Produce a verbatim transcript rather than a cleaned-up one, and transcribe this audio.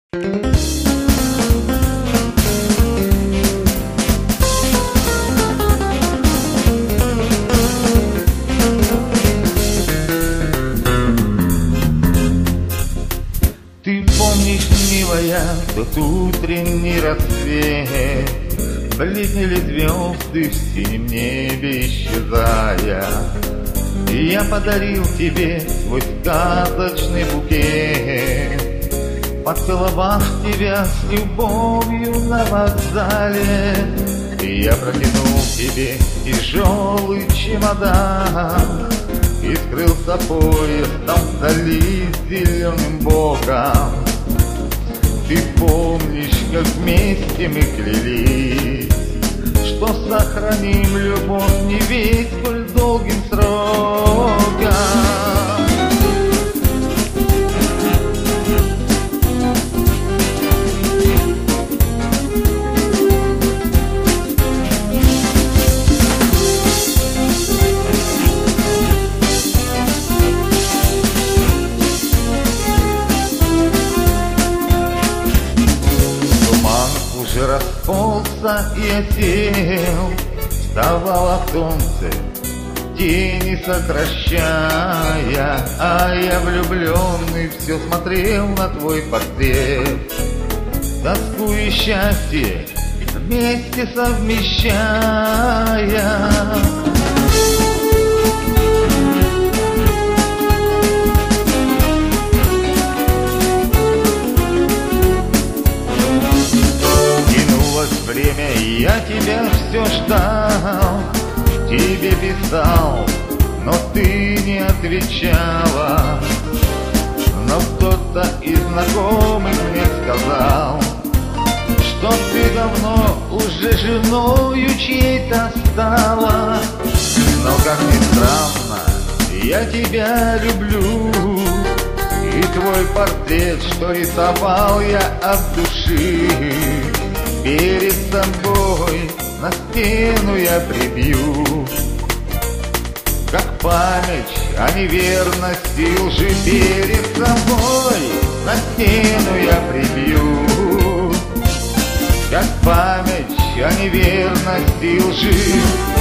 Ты помнишь, милая, тот утренний рассвет, бледнели звезды в синем небе исчезая, и я подарил тебе свой сказочный букет, поцеловав тебя с любовью на вокзале. И я протянул тебе тяжелый чемодан, и скрылся поезд там вдали с зеленым боком. Ты помнишь, как вместе мы клялись, что сохраним любовь не весь сколь долгим сроком. Уже расползся и осел, вставало солнце, тени сокращая, а я влюбленный все смотрел на твой портрет, тоску и счастье вместе совмещая. Время, я тебя все ждал, тебе писал, но ты не отвечала. Но кто-то из знакомых мне сказал, что ты давно уже женою чьей-то стала. Но как ни странно, я тебя люблю, и твой портрет, что рисовал я от души, перед собой на стену я прибью, как память о неверности и лжи. Перед собой на стену я прибью, как память о неверности и лжи.